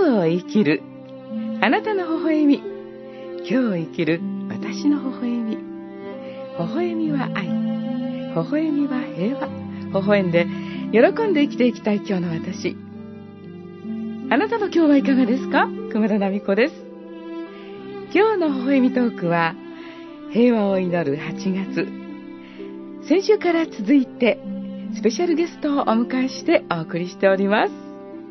今日を生きるあなたの微笑み、今日を生きる私の微笑み。微笑みは愛、微笑みは平和。微笑んで喜んで生きていきたい今日の私。あなたの今日はいかがですか？熊田奈美子です。今日の微笑みトークは平和を祈る8月。先週から続いてスペシャルゲストをお迎えしてお送りしております。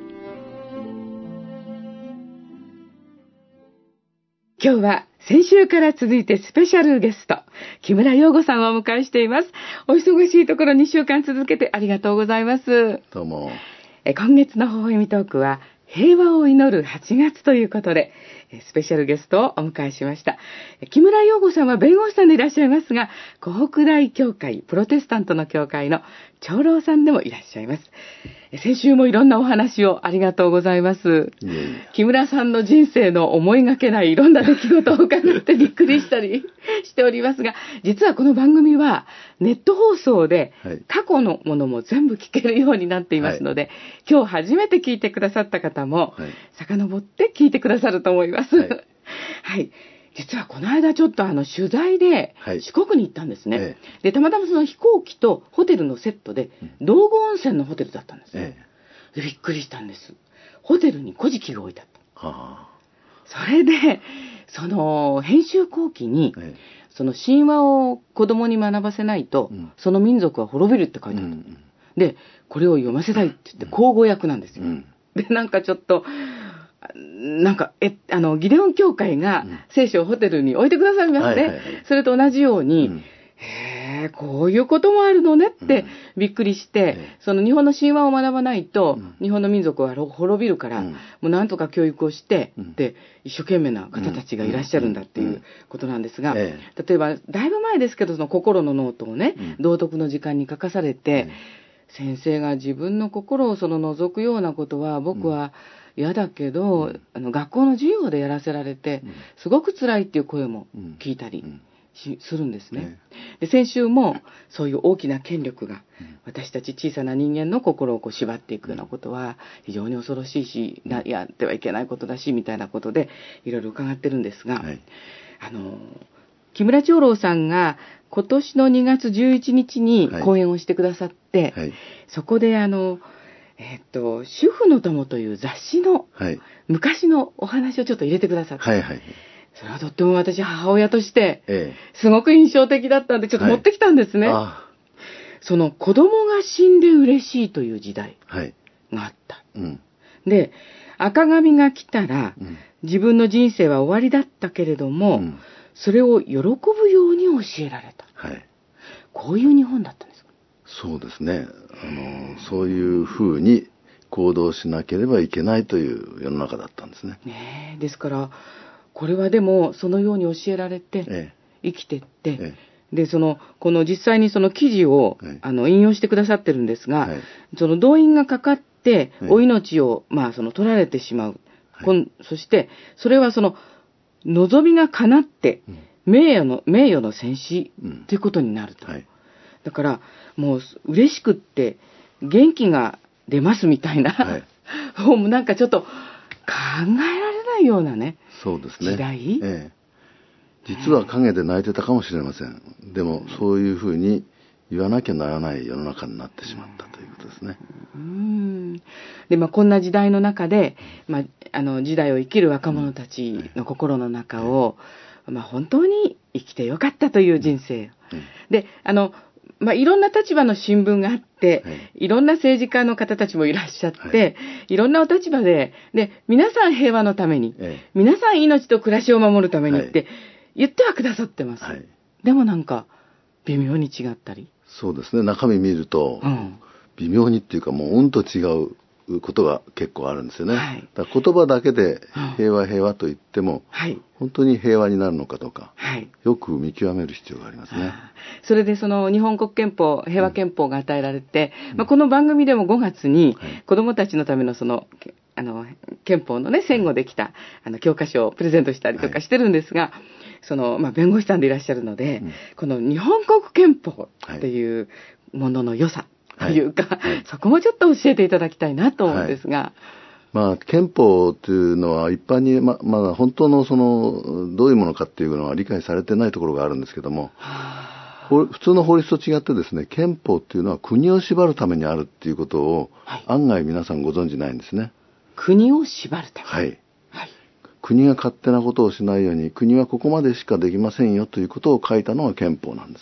今日は先週から続いてスペシャルゲスト、木村洋吾さんをお迎えしています。お忙しいところ2週間続けてありがとうございます。 どうも。 今月の微笑みトークは平和を祈る8月ということで、スペシャルゲストをお迎えしました。木村洋吾さんは弁護士さんでいらっしゃいますが、湖北大教会、プロテスタントの教会の長老さんでもいらっしゃいます。先週もいろんなお話をありがとうございます。木村さんの人生の思いがけないいろんな出来事を伺ってびっくりしたりしておりますが、実はこの番組はネット放送で過去のものも全部聞けるようになっていますので、はい、今日初めて聞いてくださった方も、遡って聞いてくださると思います。はい。はい、実はこの間ちょっと取材で四国に行ったんですね。で、たまたまその飛行機とホテルのセットで道後温泉のホテルだったんですね。で、びっくりしたんです。ホテルに古事記が置いてあった。それで、その編集後期に、その神話を子供に学ばせないと、その民族は滅びるって書いてあった。で、これを読ませたいって言って口語訳なんですよ。で、なんかちょっと、なんかギデオン教会が聖書をホテルに置いてくださいますね。それと同じように、へえ、こういうこともあるのねってびっくりして、その日本の神話を学ばないと、日本の民族は滅びるから、もうなんとか教育をして、で、一生懸命な方たちがいらっしゃるんだっていうことなんですが、例えば、だいぶ前ですけど、その心のノートをね、道徳の時間に書かされて、先生が自分の心を覗くようなことは、僕は、嫌だけど、学校の授業でやらせられて、すごく辛いっていう声も聞いたりするんですね。で、先週もそういう大きな権力が私たち小さな人間の心を縛っていくようなことは非常に恐ろしいし、やってはいけないことだしみたいなことでいろいろ伺ってるんですが、木村長老さんが今年の2月11日に講演をしてくださって、そこで主婦の友という雑誌の昔のお話をちょっと入れてくださって、それはとっても私母親としてすごく印象的だったんでちょっと持ってきたんですね。その子供が死んで嬉しいという時代があった。で、赤紙が来たら自分の人生は終わりだったけれども、それを喜ぶように教えられた。こういう日本だったんですか？ そうですね。そういうふうに行動しなければいけないという世の中だったんですね。 ですから、これはでもそのように教えられて、生きてって、で、この実際にその記事を、引用してくださってるんですが、その動員がかかって、お命を、取られてしまう。そして、それは望みが叶って、名誉の戦士ということになると。だから、もう嬉しくって元気が出ますみたいな、もうなんかちょっと考えられないようなね、 そうですね、 時代、 実は陰で泣いてたかもしれません。でもそういうふうに言わなきゃならない世の中になってしまったということですね。 で、こんな時代の中で、時代を生きる若者たちの心の中を、本当に生きてよかったという人生、で、いろんな立場の新聞があって、いろんな政治家の方たちもいらっしゃって、いろんなお立場で、皆さん平和のために、皆さん命と暮らしを守るためにって言ってはくださってます。でもなんか、微妙に違ったり。 そうですね、中身見ると、微妙にっていうかもうと違うことが結構あるんですよね。だから言葉だけで平和平和と言っても、本当に平和になるのかどうか、よく見極める必要がありますね。 それで日本国憲法、平和憲法が与えられて、この番組でも5月に子どもたちのための憲法のね、戦後できた教科書をプレゼントしたりとかしてるんですが、弁護士さんでいらっしゃるので、この日本国憲法っていうものの良さというか、そこもちょっと教えていただきたいなと思うんですが。 憲法というのは一般に、本当のどういうものかっていうのは理解されてないところがあるんですけども、普通の法律と違ってですね、憲法っていうのは国を縛るためにあるっていうことを、案外皆さんご存じないんですね。 国を縛るため。 はい。国が勝手なことをしないように、国はここまでしかできませんよということを書いたのが憲法なんです。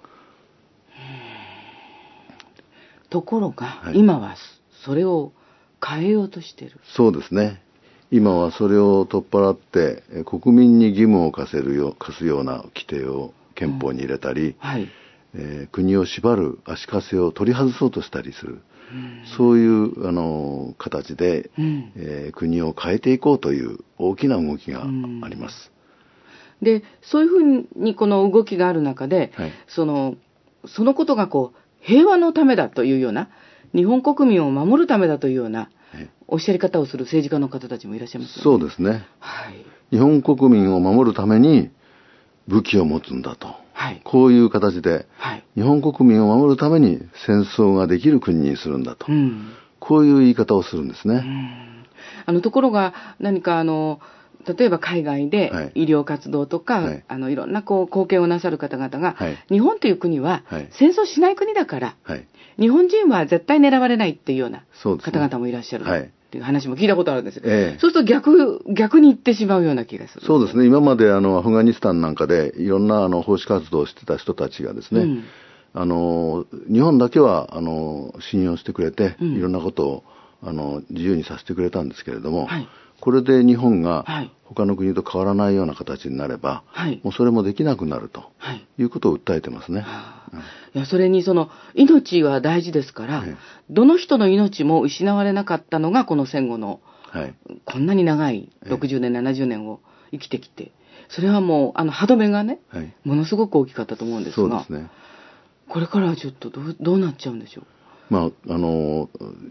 ところが、今はそれを変えようとしている。 そうですね。今はそれを取っ払って国民に義務を課すような規定を憲法に入れたり、国を縛る足かせを取り外そうとしたりする、そういう形で、国を変えていこうという大きな動きがあります。 で、そういうふうにこの動きがある中で、そのことが平和のためだというような、日本国民を守るためだというようなおっしゃり方をする政治家の方たちもいらっしゃいますよね。 そうですね。日本国民を守るために武器を持つんだと。こういう形で、日本国民を守るために戦争ができる国にするんだと。こういう言い方をするんですね。 ところが何か例えば海外で医療活動とか、いろんな貢献をなさる方々が、日本という国は戦争しない国だから、日本人は絶対狙われないっていうような方々もいらっしゃるっていう話も聞いたことあるんですよ。そうすると逆に言ってしまうような気がする。 そうですね。今までアフガニスタンなんかでいろんな奉仕活動をしてた人たちがですね、日本だけは信用してくれて、いろんなことを自由にさせてくれたんですけれども、これで日本が他の国と変わらないような形になれば、もうそれもできなくなるということを訴えてますね。 いや、それに命は大事ですから、どの人の命も失われなかったのがこの戦後の、こんなに長い60年、70年を生きてきて、それはもう歯止めがね、ものすごく大きかったと思うんですが、 そうですね。 これからはちょっとどうなっちゃうんでしょう。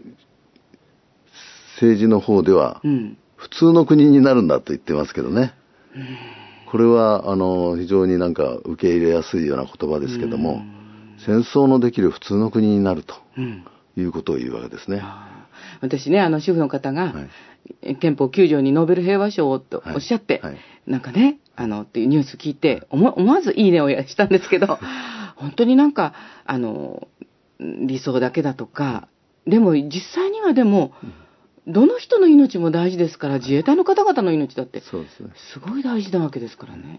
政治の方では、普通の国になるんだと言ってますけどね。これは非常になんか受け入れやすいような言葉ですけども、戦争のできる普通の国になるということを言うわけですね。 私ね、主婦の方が、憲法9条にノーベル平和賞をとおっしゃって、なんかね、っていうニュース聞いて、思わずいいねをしたんですけど、本当になんか理想だけだとか、でも実際にはどの人の命も大事ですから、自衛隊の方々の命だってすごい大事なわけですからね。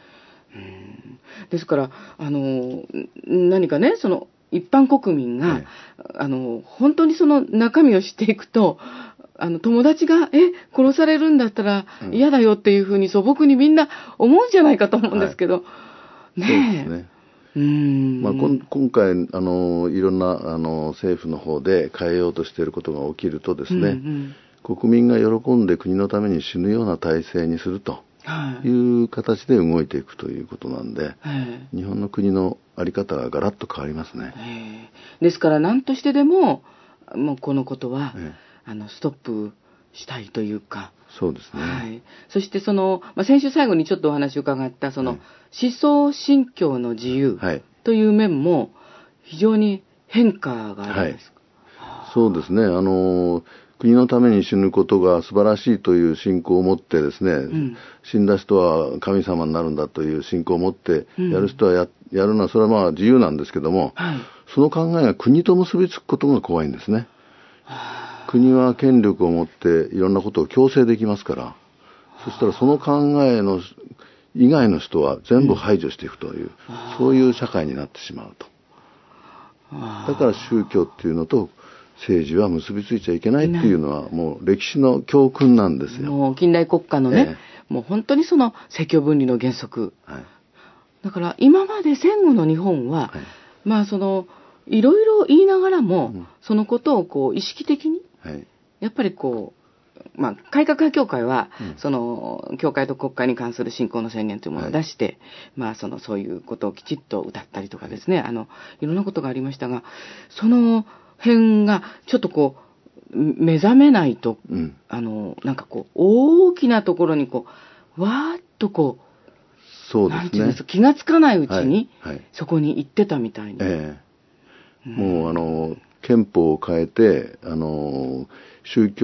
ですから何かね、一般国民が、本当にその中身を知っていくと、友達が殺されるんだったら嫌だよっていうふうに素朴にみんな思うんじゃないかと思うんですけど、ねえ。そうですね。 今回いろんな政府の方で変えようとしていることが起きるとですね、国民が喜んで国のために死ぬような体制にするという形で動いていくということなんで、日本の国の在り方がガラッと変わりますね。 ですから何としてでももうこのことは、ストップしたいというか。 そうですね。 そして先週最後にちょっとお話を伺った思想信教の自由という面も非常に変化があるんですか。 そうですね。国のために死ぬことが素晴らしいという信仰を持ってですね、死んだ人は神様になるんだという信仰を持ってやる人はやるのはそれは自由なんですけども、その考えが国と結びつくことが怖いんですね。国は権力を持っていろんなことを強制できますから、そしたらその考えの以外の人は全部排除していくという、そういう社会になってしまうと。だから宗教っていうのと政治は結びついちゃいけないっていうのはもう歴史の教訓なんですよ。 もう近代国家のね、もう本当に政教分離の原則。だから今まで戦後の日本は、いろいろ言いながらも、そのことを意識的に、やっぱり改革派協会は、教会と国会に関する信仰の宣言というものを出して、そういうことをきちっと歌ったりとかですね、いろんなことがありましたが、その辺がちょっと目覚めないと、なんか大きなところにわーっとそうですね。 気がつかないうちに、そこに行ってたみたいに。 もう憲法を変えて宗教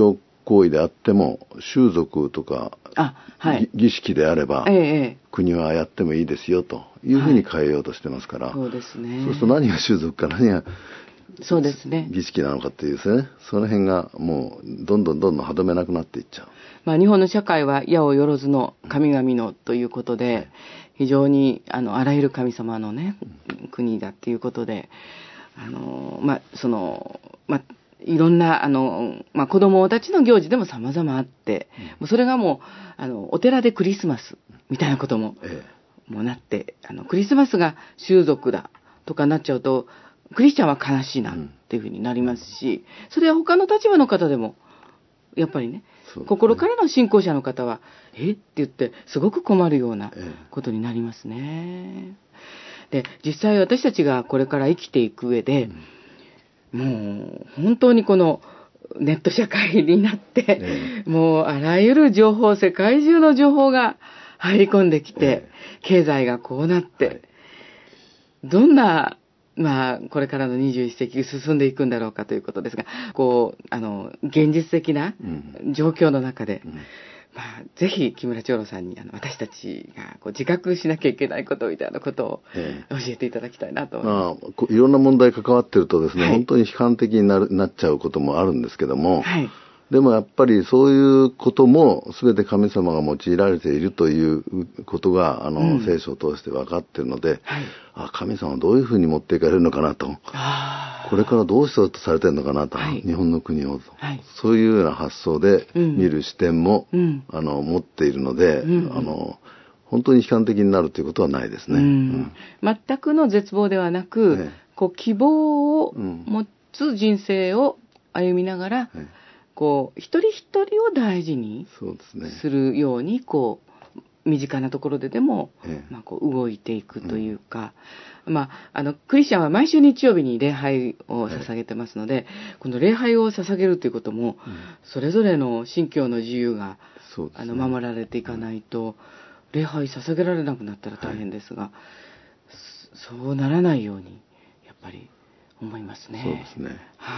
行為であっても習俗とか、儀式であれば、国はやってもいいですよというふうに変えようとしてますから、 そうですね。 そうすると何が習俗か何がそうですね、 儀式なのかっていうですね、その辺がもうどんどん歯止めなくなっていっちゃう。 日本の社会は八百万の神々のということで、非常にあらゆる神様のね、国だっていうことで、いろんな子供たちの行事でも様々あって、それがもうお寺でクリスマスみたいなことも、もうなって、クリスマスが習俗だとかなっちゃうと、クリスチャンは悲しいなっていうふうになりますし、それは他の立場の方でもやっぱりね、心からの信仰者の方はって言ってすごく困るようなことになりますね。で、実際私たちがこれから生きていく上で、もう本当にこのネット社会になって、もうあらゆる情報、世界中の情報が入り込んできて、経済がこうなって、どんなこれからの21世紀進んでいくんだろうかということですが、現実的な状況の中で、ぜひ木村長老さんに私たちが自覚しなきゃいけないことみたいなことを教えていただきたいなと思います。 いろんな問題関わってるとですね、本当に悲観的になっちゃうこともあるんですけども、でもやっぱりそういうことも全て神様が用いられているということが聖書を通して分かっているので、神様はどういうふうに持っていかれるのかなと、これからどうしようとされているのかなと、日本の国を、そういうような発想で見る視点も、持っているので、本当に悲観的になるということはないですね。 全くの絶望ではなく、希望を持つ人生を歩みながら、一人一人を大事にするように、身近なところででも、動いていくというか、クリスチャンは毎週日曜日に礼拝を捧げてますので、この礼拝を捧げるということも、それぞれの信教の自由が、守られていかないと、礼拝捧げられなくなったら大変ですが、そうならないようにやっぱり思いますね。 そうですね。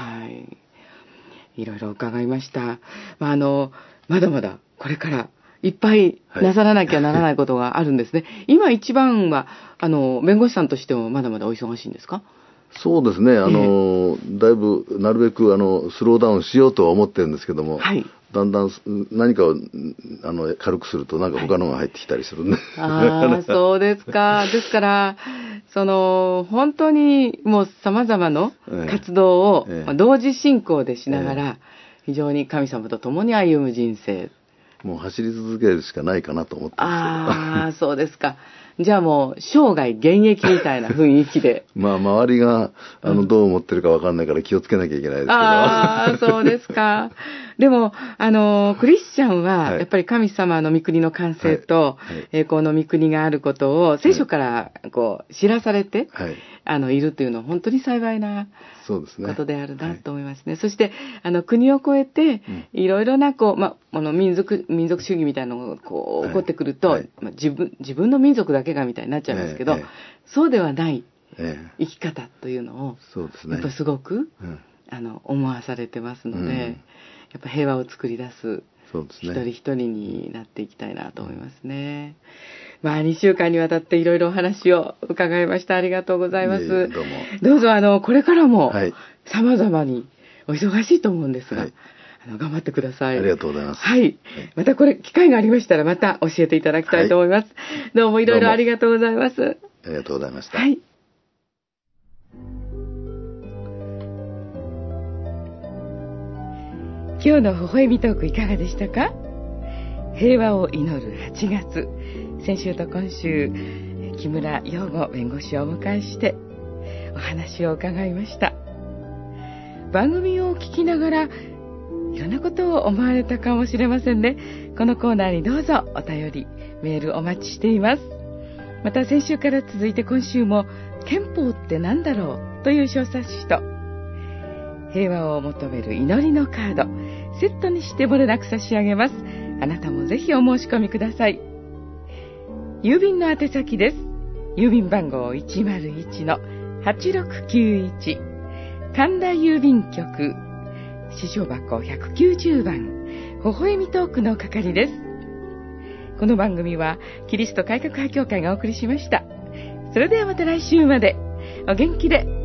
いろいろ伺いました。まだまだこれからいっぱいなさらなきゃならないことがあるんですね。今一番は弁護士さんとしてもまだまだお忙しいんですか？ そうですね。だいぶなるべくスローダウンしようとは思ってるんですけども、だんだん何かを軽くするとなんか他のが入ってきたりするんで、 そうですか。ですから本当にもう様々な活動を同時進行でしながら、非常に神様と共に歩む人生、 もう走り続けるしかないかなと思ってますけど。 そうですか。じゃあもう生涯現役みたいな雰囲気で。 周りがどう思ってるか分かんないから気をつけなきゃいけないですけど。 そうですか。でもクリスチャンはやっぱり神様の御国の完成と栄光の御国があることを聖書から知らされているというのは本当に幸いなことであるなと思いますね。そして国を越えていろいろな民族主義みたいなのが起こってくると、自分の民族だけがみたいになっちゃいますけど、そうではない生き方というのをやっぱすごく思わされてますので、やっぱ平和を作り出す一人一人になっていきたいなと思いますね。2週間にわたっていろいろお話を伺いました。ありがとうございます。どうぞこれからも様々にお忙しいと思うんですが、頑張ってください。 ありがとうございます。 また機会がありましたらまた教えていただきたいと思います。どうもいろいろありがとうございます。 ありがとうございました。 今日の微笑みトークいかがでしたか？平和を祈る8月、先週と今週木村陽吾弁護士をお迎えしてお話を伺いました。番組をお聞きながらいろんなことを思われたかもしれませんね。このコーナーにどうぞお便りメールお待ちしています。また先週から続いて今週も憲法って何だろうという小冊子と平和を求める祈りのカードセットにしてもれなく差し上げます。あなたもぜひお申し込みください。郵便の宛先です。郵便番号 101-8691 神田郵便局支所箱190番微笑みトークの係です。この番組はキリスト改革派協会がお送りしました。それではまた来週までお元気で